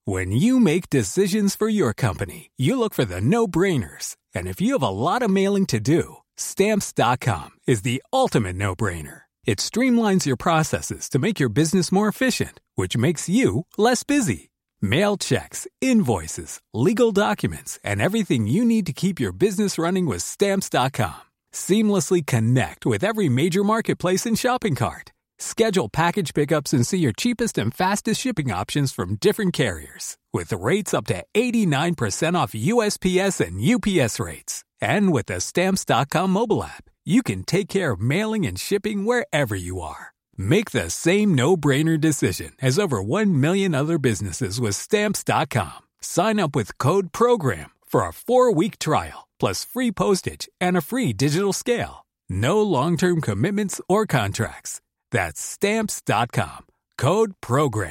When you make decisions for your company, you look for the no-brainers. And if you have a lot of mailing to do, Stamps.com is the ultimate no-brainer. It streamlines your processes to make your business more efficient, which makes you less busy. Mail checks, invoices, legal documents, and everything you need to keep your business running with Stamps.com. Seamlessly connect with every major marketplace and shopping cart. Schedule package pickups and see your cheapest and fastest shipping options from different carriers. With rates up to 89% off USPS and UPS rates. And with the Stamps.com mobile app, you can take care of mailing and shipping wherever you are. Make the same no-brainer decision as over 1 million other businesses with Stamps.com. Sign up with code PROGRAM for a 4-week trial, plus free postage and a free digital scale. No long-term commitments or contracts. That's Stamps.com. Code PROGRAM.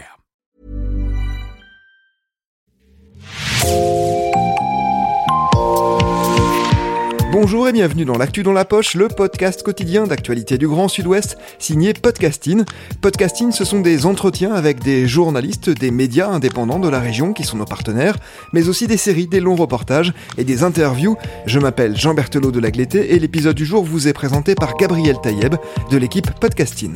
Bonjour et bienvenue dans l'Actu dans la poche, le podcast quotidien d'actualité du Grand Sud-Ouest, signé Podcasting. Podcasting, ce sont des entretiens avec des journalistes, des médias indépendants de la région qui sont nos partenaires, mais aussi des séries, des longs reportages et des interviews. Je m'appelle Jean Berthelot de Lagleté et l'épisode du jour vous est présenté par Gabriel Taïeb de l'équipe Podcasting.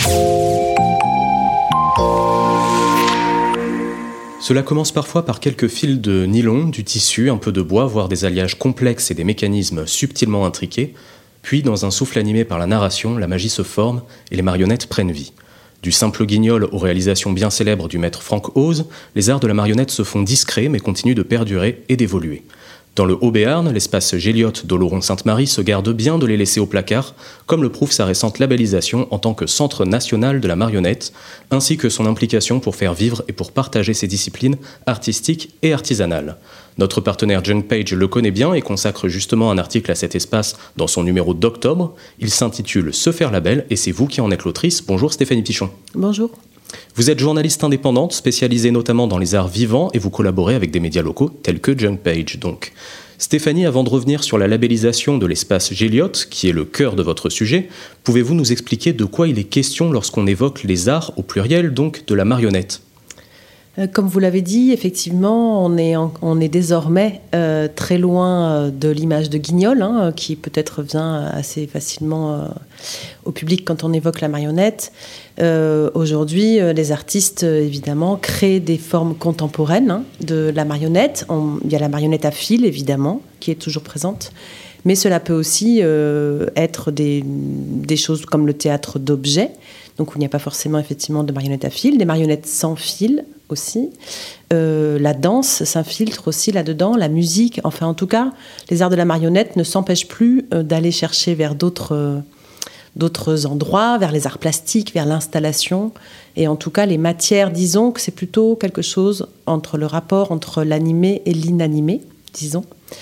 Cela commence parfois par quelques fils de nylon, du tissu, un peu de bois, voire des alliages complexes et des mécanismes subtilement intriqués. Puis, dans un souffle animé par la narration, la magie se forme et les marionnettes prennent vie. Du simple guignol aux réalisations bien célèbres du maître Franck Oz, les arts de la marionnette se font discrets mais continuent de perdurer et d'évoluer. Dans le Haut-Béarn, l'espace Géliote d'Oloron-Sainte-Marie se garde bien de les laisser au placard, comme le prouve sa récente labellisation en tant que Centre national de la marionnette, ainsi que son implication pour faire vivre et pour partager ses disciplines artistiques et artisanales. Notre partenaire Junk Page le connaît bien et consacre justement un article à cet espace dans son numéro d'octobre. Il s'intitule « Se faire label » et c'est vous qui en êtes l'autrice. Bonjour Stéphanie Pichon. Bonjour. Vous êtes journaliste indépendante, spécialisée notamment dans les arts vivants et vous collaborez avec des médias locaux tels que Junk Page. Donc, Stéphanie, avant de revenir sur la labellisation de l'espace Géliote, qui est le cœur de votre sujet, pouvez-vous nous expliquer de quoi il est question lorsqu'on évoque les arts, au pluriel donc, de la marionnette ? Comme vous l'avez dit, effectivement, on est désormais très loin de l'image de Guignol, qui peut-être vient assez facilement au public quand on évoque la marionnette. Aujourd'hui, les artistes, évidemment, créent des formes contemporaines de la marionnette. Il y a la marionnette à fil, évidemment, qui est toujours présente. Mais cela peut aussi être des choses comme le théâtre d'objets, donc où il n'y a pas forcément effectivement de marionnettes à fil, des marionnettes sans fil aussi. La danse s'infiltre aussi là-dedans, la musique. Enfin, en tout cas, les arts de la marionnette ne s'empêchent plus d'aller chercher vers d'autres endroits, vers les arts plastiques, vers l'installation. Et en tout cas, les matières, disons que c'est plutôt quelque chose entre le rapport entre l'animé et l'inanimé, disons.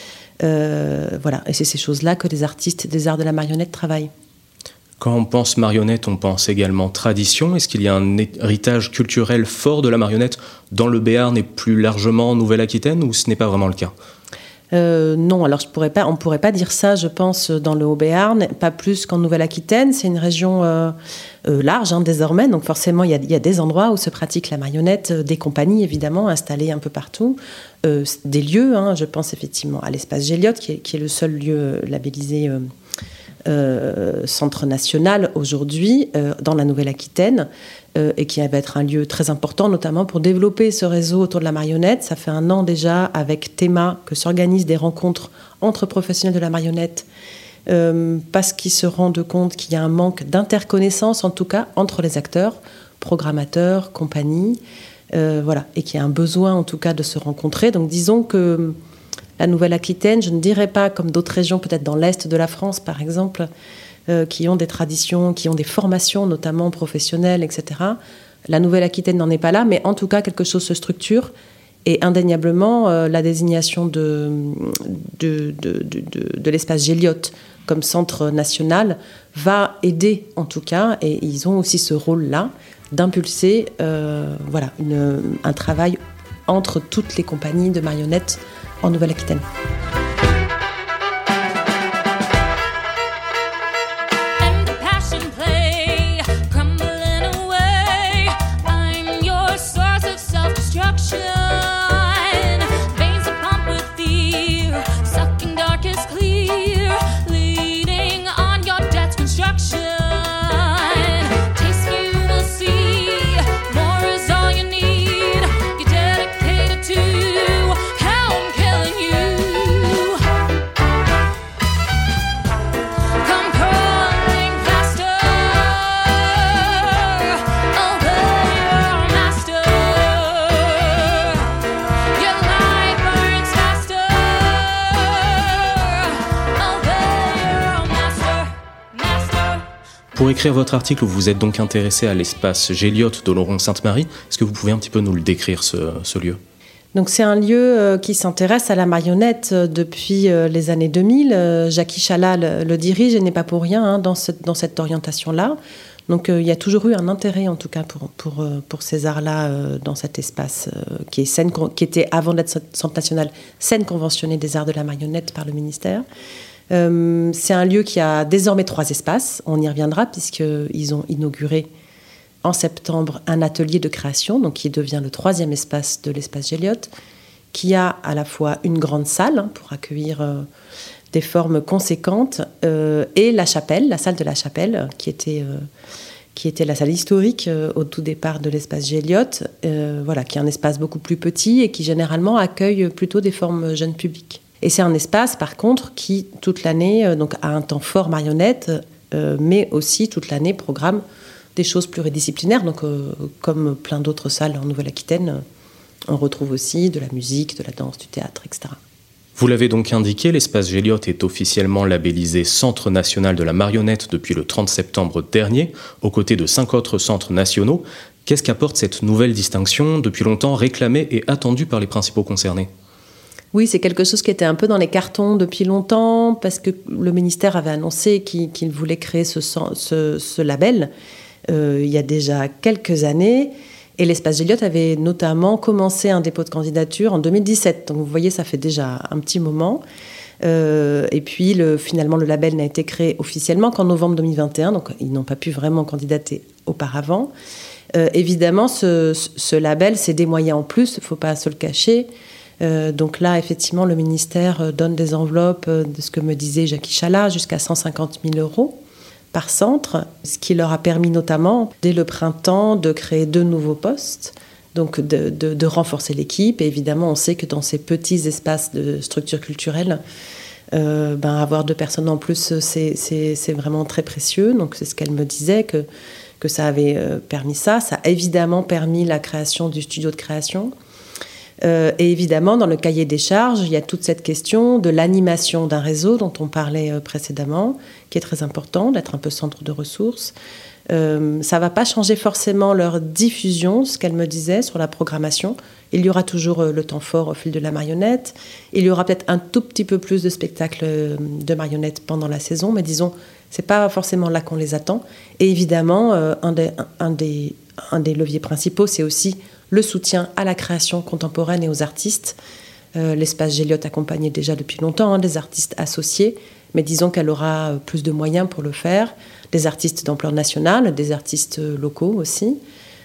Voilà, et c'est ces choses-là que les artistes des arts de la marionnette travaillent. Quand on pense marionnette, on pense également tradition. Est-ce qu'il y a un héritage culturel fort de la marionnette dans le Béarn et plus largement en Nouvelle-Aquitaine, ou ce n'est pas vraiment le cas ? Non, alors on ne pourrait pas dire ça, je pense, dans le Haut-Béarn, pas plus qu'en Nouvelle-Aquitaine. C'est une région large désormais, donc forcément il y a des endroits où se pratique la marionnette, des compagnies évidemment installées un peu partout, des lieux, je pense effectivement à l'espace Géliote, qui est le seul lieu labellisé Centre national aujourd'hui dans la Nouvelle-Aquitaine, et qui va être un lieu très important, notamment pour développer ce réseau autour de la marionnette. Ça fait 1 an déjà, avec Théma, que s'organisent des rencontres entre professionnels de la marionnette, parce qu'ils se rendent compte qu'il y a un manque d'interconnaissance, en tout cas, entre les acteurs, programmateurs, compagnies, voilà, et qu'il y a un besoin, en tout cas, de se rencontrer. Donc, disons que la Nouvelle-Aquitaine, je ne dirais pas comme d'autres régions, peut-être dans l'Est de la France, par exemple, qui ont des traditions, qui ont des formations, notamment professionnelles, etc. La Nouvelle-Aquitaine n'en est pas là, mais en tout cas, quelque chose se structure. Et indéniablement, la désignation de l'espace Géliote comme centre national va aider, en tout cas, et ils ont aussi ce rôle-là, d'impulser un travail entre toutes les compagnies de marionnettes en Nouvelle-Aquitaine. Crumbling away, I'm your source of self-destruction. Pour écrire votre article, vous vous êtes donc intéressé à l'espace Géliot d'Oloron-Sainte-Marie. Est-ce que vous pouvez un petit peu nous le décrire, ce lieu ? Donc c'est un lieu qui s'intéresse à la marionnette depuis les années 2000. Jackie Chalat le dirige et n'est pas pour rien dans cette orientation-là. Donc il y a toujours eu un intérêt en tout cas pour ces arts-là dans cet espace qui était avant d'être Centre national scène conventionnée des arts de la marionnette par le ministère. C'est un lieu qui a désormais 3 espaces. On y reviendra puisqu'ils ont inauguré en septembre un atelier de création, donc qui devient le 3e espace de l'espace Géliot, qui a à la fois une grande salle pour accueillir des formes conséquentes et la chapelle, la salle de la chapelle, qui était la salle historique au tout départ de l'espace Géliot, qui est un espace beaucoup plus petit et qui généralement accueille plutôt des formes jeunes publics. Et c'est un espace, par contre, qui toute l'année a un temps fort marionnette, mais aussi toute l'année programme des choses pluridisciplinaires. Donc, comme plein d'autres salles en Nouvelle-Aquitaine, on retrouve aussi de la musique, de la danse, du théâtre, etc. Vous l'avez donc indiqué, l'espace Géliot est officiellement labellisé Centre national de la marionnette depuis le 30 septembre dernier, aux côtés de 5 autres centres nationaux. Qu'est-ce qu'apporte cette nouvelle distinction, depuis longtemps réclamée et attendue par les principaux concernés ? Oui, c'est quelque chose qui était un peu dans les cartons depuis longtemps, parce que le ministère avait annoncé qu'il voulait créer ce label il y a déjà quelques années. Et l'espace Géliot avait notamment commencé un dépôt de candidature en 2017. Donc vous voyez, ça fait déjà un petit moment. Et puis finalement, le label n'a été créé officiellement qu'en novembre 2021. Donc ils n'ont pas pu vraiment candidater auparavant. Évidemment, ce label, c'est des moyens en plus, il ne faut pas se le cacher. Donc là, effectivement, le ministère donne des enveloppes, de ce que me disait Jackie Chalat, jusqu'à 150 000 € par centre, ce qui leur a permis notamment, dès le printemps, de créer 2 nouveaux postes, donc de renforcer l'équipe. Et évidemment, on sait que dans ces petits espaces de structure culturelle, avoir 2 personnes en plus, c'est vraiment très précieux. Donc c'est ce qu'elle me disait, que ça avait permis ça. Ça a évidemment permis la création du studio de création. Et évidemment, dans le cahier des charges, il y a toute cette question de l'animation d'un réseau dont on parlait précédemment, qui est très important, d'être un peu centre de ressources. Ça ne va pas changer forcément leur diffusion, ce qu'elle me disait, sur la programmation. Il y aura toujours le temps fort au fil de la marionnette. Il y aura peut-être un tout petit peu plus de spectacles de marionnettes pendant la saison, mais disons, ce n'est pas forcément là qu'on les attend. Et évidemment, un des leviers principaux, c'est aussi le soutien à la création contemporaine et aux artistes. L'espace Géliot accompagnait déjà depuis longtemps des artistes associés, mais disons qu'elle aura plus de moyens pour le faire, des artistes d'ampleur nationale, des artistes locaux aussi.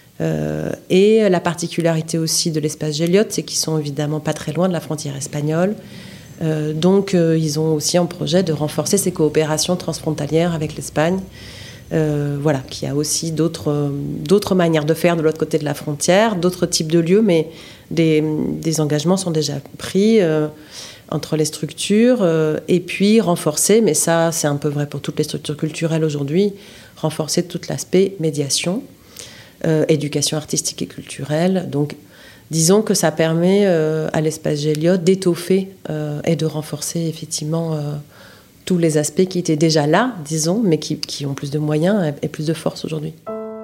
Et la particularité aussi de l'espace Géliot, c'est qu'ils sont évidemment pas très loin de la frontière espagnole. Donc ils ont aussi en projet de renforcer ces coopérations transfrontalières avec l'Espagne. Qu'il y a aussi d'autres manières de faire de l'autre côté de la frontière, d'autres types de lieux, mais des engagements sont déjà pris entre les structures, et puis renforcer, mais ça c'est un peu vrai pour toutes les structures culturelles aujourd'hui, renforcer tout l'aspect médiation, éducation artistique et culturelle. Donc disons que ça permet à l'espace Géliot d'étoffer et de renforcer effectivement tous les aspects qui étaient déjà là, disons, mais qui ont plus de moyens et plus de force aujourd'hui.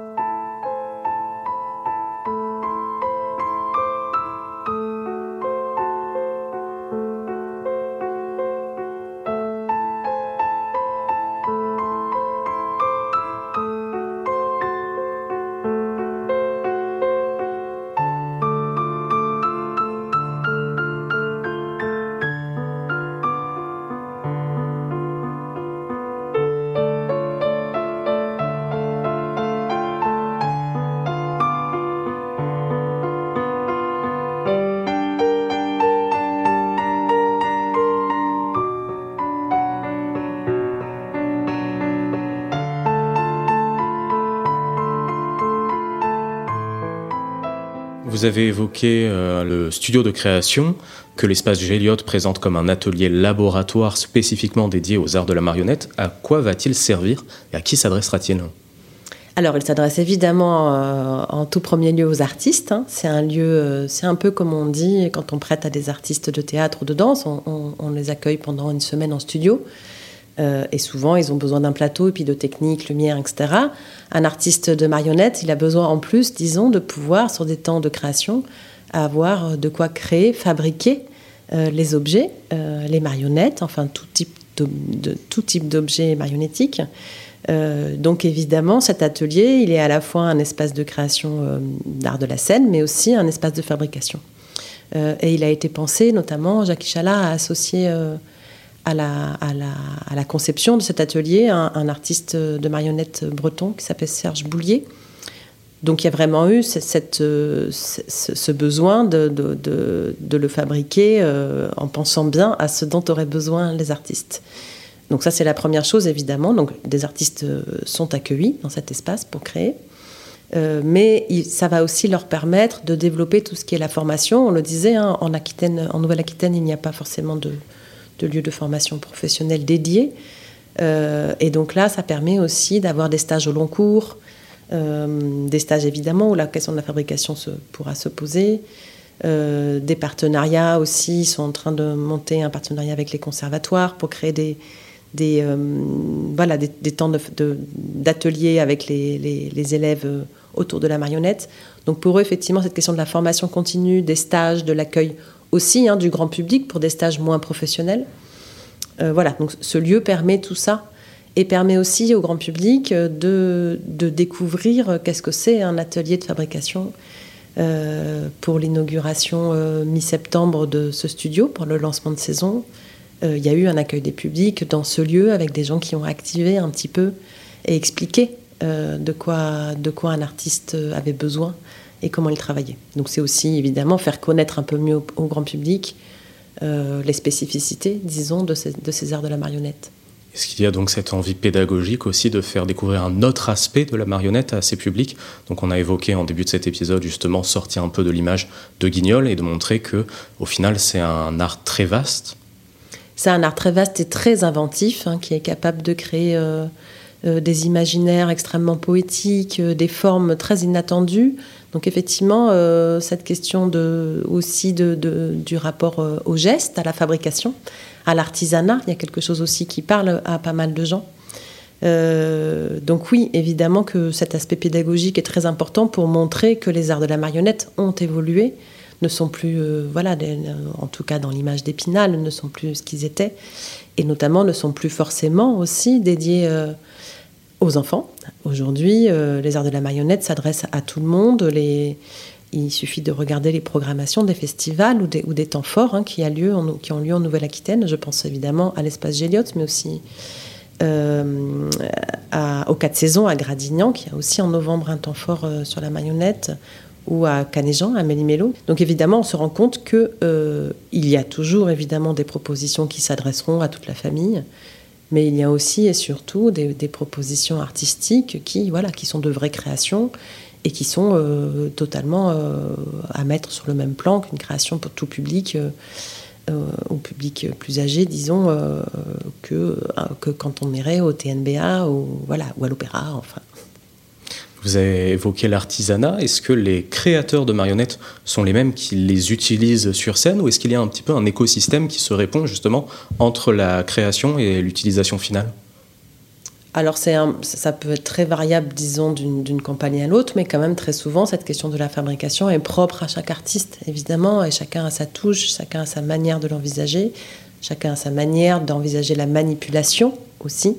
Vous avez évoqué le studio de création que l'espace Géliot présente comme un atelier laboratoire spécifiquement dédié aux arts de la marionnette. À quoi va-t-il servir et à qui s'adressera-t-il ? Alors, il s'adresse évidemment en tout premier lieu aux artistes. C'est un lieu, c'est un peu comme on dit quand on prête à des artistes de théâtre ou de danse, on les accueille pendant une semaine en studio. Et souvent, ils ont besoin d'un plateau, et puis de techniques, lumière, etc. Un artiste de marionnette, il a besoin en plus, disons, de pouvoir, sur des temps de création, avoir de quoi créer, fabriquer les objets, les marionnettes, enfin tout type d'objets marionnettiques. Donc évidemment, cet atelier, il est à la fois un espace de création d'art de la scène, mais aussi un espace de fabrication. Et il a été pensé, notamment, Jacques Ichala a associé à la conception de cet atelier un artiste de marionnettes breton qui s'appelle Serge Boulier. Donc il y a vraiment eu ce besoin de le fabriquer en pensant bien à ce dont auraient besoin les artistes. Donc ça, c'est la première chose, évidemment. Donc des artistes sont accueillis dans cet espace pour créer. Mais ça va aussi leur permettre de développer tout ce qui est la formation. On le disait, en Nouvelle-Aquitaine, il n'y a pas forcément de lieu de formation professionnelle dédié. Et donc là, ça permet aussi d'avoir des stages au long cours, des stages évidemment où la question de la fabrication pourra se poser, des partenariats aussi. Ils sont en train de monter un partenariat avec les conservatoires pour créer des temps d'ateliers avec les élèves autour de la marionnette. Donc pour eux, effectivement, cette question de la formation continue, des stages, de l'accueil aussi du grand public pour des stages moins professionnels. Donc ce lieu permet tout ça et permet aussi au grand public de découvrir qu'est-ce que c'est un atelier de fabrication. Pour l'inauguration mi-septembre de ce studio, pour le lancement de saison, il y a eu un accueil des publics dans ce lieu avec des gens qui ont activé un petit peu et expliqué de quoi un artiste avait besoin et comment il travaillait. Donc c'est aussi évidemment faire connaître un peu mieux au grand public les spécificités, disons, de ces arts de la marionnette. Est-ce qu'il y a donc cette envie pédagogique aussi de faire découvrir un autre aspect de la marionnette à ces publics ? Donc on a évoqué en début de cet épisode justement sortir un peu de l'image de Guignol et de montrer que au final c'est un art très vaste. C'est un art très vaste et très inventif qui est capable de créer des imaginaires extrêmement poétiques, des formes très inattendues. Donc effectivement, cette question du rapport au geste, à la fabrication, à l'artisanat, il y a quelque chose aussi qui parle à pas mal de gens. Donc oui, évidemment que cet aspect pédagogique est très important pour montrer que les arts de la marionnette ont évolué, ne sont plus, en tout cas dans l'image d'Épinal, ne sont plus ce qu'ils étaient, et notamment ne sont plus forcément aussi dédiés aux enfants. Aujourd'hui, les arts de la marionnette s'adressent à tout le monde. Il suffit de regarder les programmations des festivals ou des temps forts qui ont lieu en Nouvelle-Aquitaine. Je pense évidemment à l'espace Géliote, mais aussi aux 4 saisons à Gradignan, qui a aussi en novembre un temps fort sur la marionnette, ou à Canéjan, à Méli-Mélo. Donc évidemment, on se rend compte qu'il y a toujours évidemment des propositions qui s'adresseront à toute la famille, mais il y a aussi et surtout des propositions artistiques qui sont de vraies créations et qui sont totalement à mettre sur le même plan qu'une création pour tout public, au public plus âgé, disons, que quand on irait au TNBA ou à l'opéra, enfin. Vous avez évoqué l'artisanat. Est-ce que les créateurs de marionnettes sont les mêmes qui les utilisent sur scène ou est-ce qu'il y a un petit peu un écosystème qui se répond justement entre la création et l'utilisation finale ? Alors ça peut être très variable, disons, d'une campagne à l'autre, mais quand même très souvent, cette question de la fabrication est propre à chaque artiste, évidemment, et chacun a sa touche, chacun a sa manière de l'envisager, chacun a sa manière d'envisager la manipulation aussi.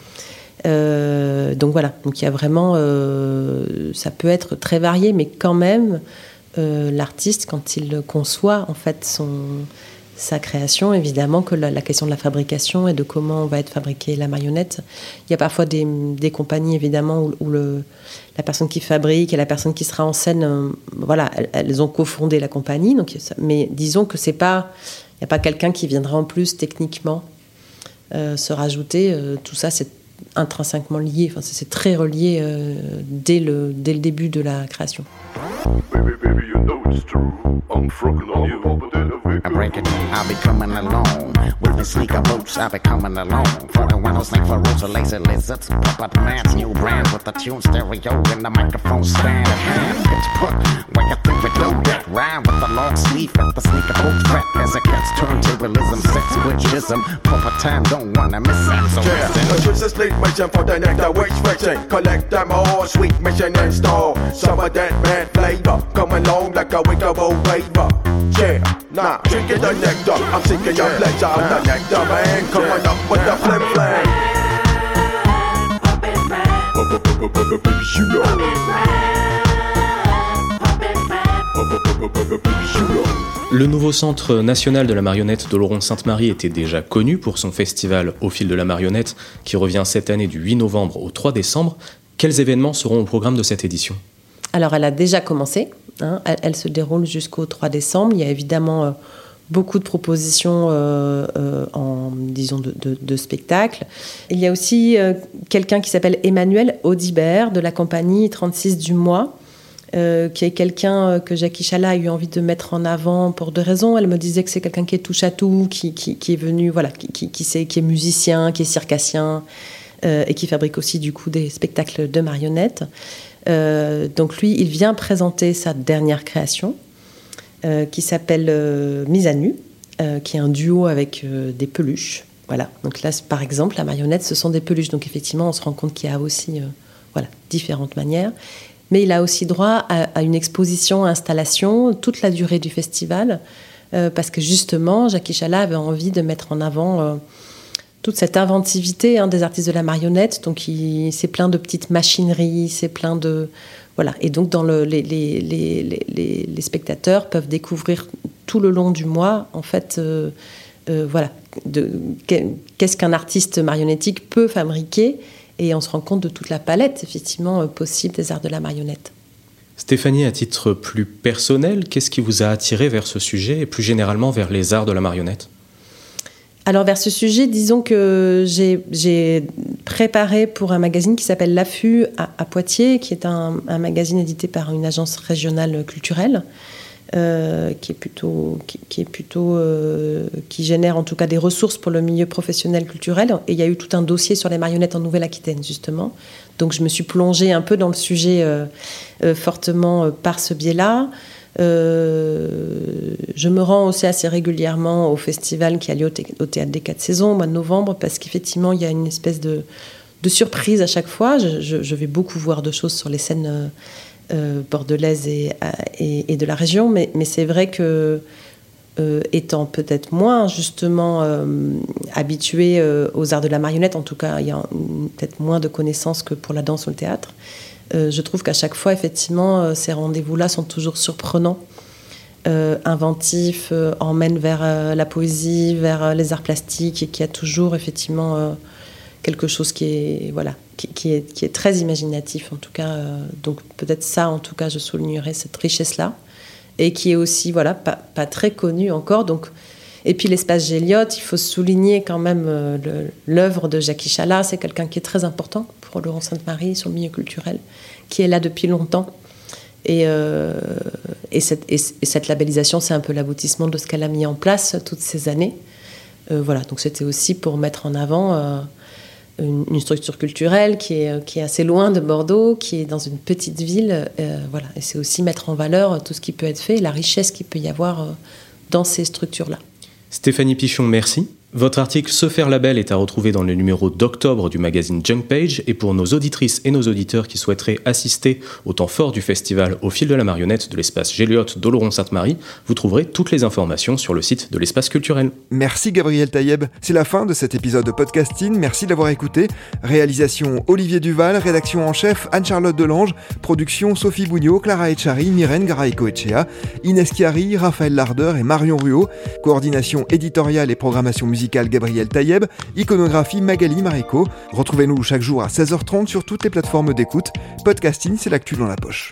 Donc il y a vraiment, ça peut être très varié, mais quand même, l'artiste, quand il conçoit en fait sa création, évidemment que la question de la fabrication et de comment va être fabriquée la marionnette, il y a parfois des compagnies évidemment où la personne qui fabrique et la personne qui sera en scène, elles ont cofondé la compagnie, mais disons que il n'y a pas quelqu'un qui viendra en plus techniquement se rajouter, tout ça c'est intrinsèquement lié, enfin c'est très relié dès le début de la création. Baby, you know it's true. I'm frontin' on you, but then I break it, I'll be coming along. With the sneaker boots, I'll be coming along. For the one who snake for roots, lazy lizards. Puppet man's new brand with the tune stereo and the microphone stand at hand. Pitch put, where you think we do that? Rhyme with the long sleeve at the sneaker boot rap. As it gets turntablism, sex witchism. Puppet time, don't wanna miss that. So choose a sleep mission for the next witch fiction. Collect them all, sweet mission install. Some of that bad flavor, come along like a wickable raver. Yeah, nah, drinking the nectar, I'm seeking your pleasure. I'm the nectar man, coming up with the flim flam. Le nouveau Centre national de la marionnette d'Oloron-Sainte-Marie était déjà connu pour son festival Au fil de la marionnette qui revient cette année du 8 novembre au 3 décembre. Quels événements seront au programme de cette édition ? Alors, elle a déjà commencé. Elle se déroule jusqu'au 3 décembre. Il y a évidemment beaucoup de propositions de spectacles. Il y a aussi quelqu'un qui s'appelle Emmanuel Audibert de la compagnie 36 du mois, qui est quelqu'un que Jackie Chala a eu envie de mettre en avant pour deux raisons. Elle me disait que c'est quelqu'un qui est touche-à-tout, qui est venu, voilà, qui est musicien, qui est circassien, et qui fabrique aussi du coup des spectacles de marionnettes. Donc lui, il vient présenter sa dernière création qui s'appelle Mise à nu, qui est un duo avec des peluches. Voilà. Donc là, par exemple, la marionnette, ce sont des peluches. Donc effectivement, on se rend compte qu'il y a aussi différentes manières. Mais il a aussi droit à une exposition, installation, toute la durée du festival, parce que justement, Jackie Chala avait envie de mettre en avant toute cette inventivité des artistes de la marionnette. Donc c'est plein de petites machineries, c'est plein de... Voilà. Et donc les spectateurs peuvent découvrir tout le long du mois, en fait, qu'est-ce qu'un artiste marionnettique peut fabriquer, et on se rend compte de toute la palette, effectivement, possible des arts de la marionnette. Stéphanie, à titre plus personnel, qu'est-ce qui vous a attiré vers ce sujet et plus généralement vers les arts de la marionnette ? Alors vers ce sujet, disons que j'ai préparé pour un magazine qui s'appelle L'Affût à Poitiers, qui est un magazine édité par une agence régionale culturelle, qui génère en tout cas des ressources pour le milieu professionnel culturel. Et il y a eu tout un dossier sur les marionnettes en Nouvelle-Aquitaine, justement. Donc je me suis plongée un peu dans le sujet fortement par ce biais-là. Je me rends aussi assez régulièrement au festival qui a lieu au Théâtre des 4 Saisons au mois de novembre, parce qu'effectivement il y a une espèce de surprise à chaque fois. Je vais beaucoup voir de choses sur les scènes bordelaises et de la région, mais c'est vrai que étant peut-être moins justement habituée aux arts de la marionnette, en tout cas il y a peut-être moins de connaissances que pour la danse ou le théâtre. Je trouve qu'à chaque fois, effectivement, ces rendez-vous-là sont toujours surprenants, inventifs, emmènent vers la poésie, vers les arts plastiques, et qu'il y a toujours, effectivement, quelque chose qui est très imaginatif, en tout cas. Donc peut-être ça, en tout cas, je soulignerais cette richesse-là, et qui est aussi, pas très connue encore. Donc, et puis l'espace Géliot, il faut souligner quand même l'œuvre de Jackie Chala. C'est quelqu'un qui est très important pour Oloron-Sainte-Marie sur le milieu culturel, qui est là depuis longtemps. Et cette labellisation, c'est un peu l'aboutissement de ce qu'elle a mis en place toutes ces années. Donc c'était aussi pour mettre en avant une structure culturelle qui est assez loin de Bordeaux, qui est dans une petite ville. Et c'est aussi mettre en valeur tout ce qui peut être fait, la richesse qu'il peut y avoir dans ces structures-là. Stéphanie Pichon, merci. Votre article « Se faire label » est à retrouver dans le numéro d'octobre du magazine Junk Page, et pour nos auditrices et nos auditeurs qui souhaiteraient assister au temps fort du festival Au fil de la marionnette de l'espace Géliot d'Oloron-Sainte-Marie, vous trouverez toutes les informations sur le site de l'espace culturel. Merci Gabriel Taïeb. C'est la fin de cet épisode de Podcasting. Merci de l'avoir écouté. Réalisation Olivier Duval, rédaction en chef Anne-Charlotte Delange, production Sophie Bougnot, Clara Etchari, Myrène Garay-Coetchea, Inès Chiari, Raphaël Larder et Marion Ruot, coordination éditoriale et programmation musicale Gabriel Taïeb, iconographie Magali Marico. Retrouvez-nous chaque jour à 16h30 sur toutes les plateformes d'écoute. Podcasting, c'est l'actu dans la poche.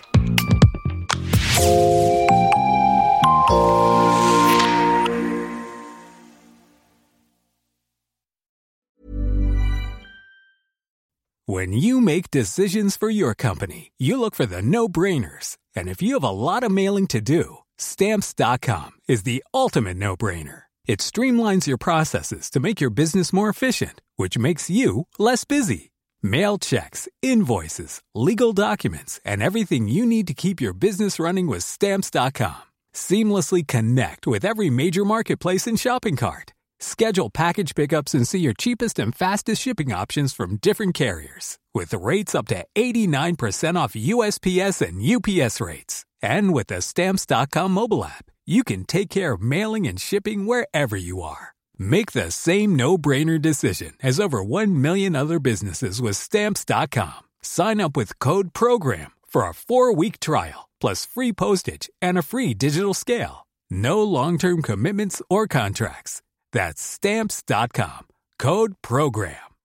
When you make decisions for your company, you look for the no-brainers. And if you have a lot of mailing to do, Stamps.com is the ultimate no-brainer. It streamlines your processes to make your business more efficient, which makes you less busy. Mail checks, invoices, legal documents, and everything you need to keep your business running with Stamps.com. Seamlessly connect with every major marketplace and shopping cart. Schedule package pickups and see your cheapest and fastest shipping options from different carriers, with rates up to 89% off USPS and UPS rates. And with the Stamps.com mobile app, you can take care of mailing and shipping wherever you are. Make the same no-brainer decision as over 1 million other businesses with Stamps.com. Sign up with code PROGRAM for a 4-week trial, plus free postage and a free digital scale. No long-term commitments or contracts. That's Stamps.com. Code PROGRAM.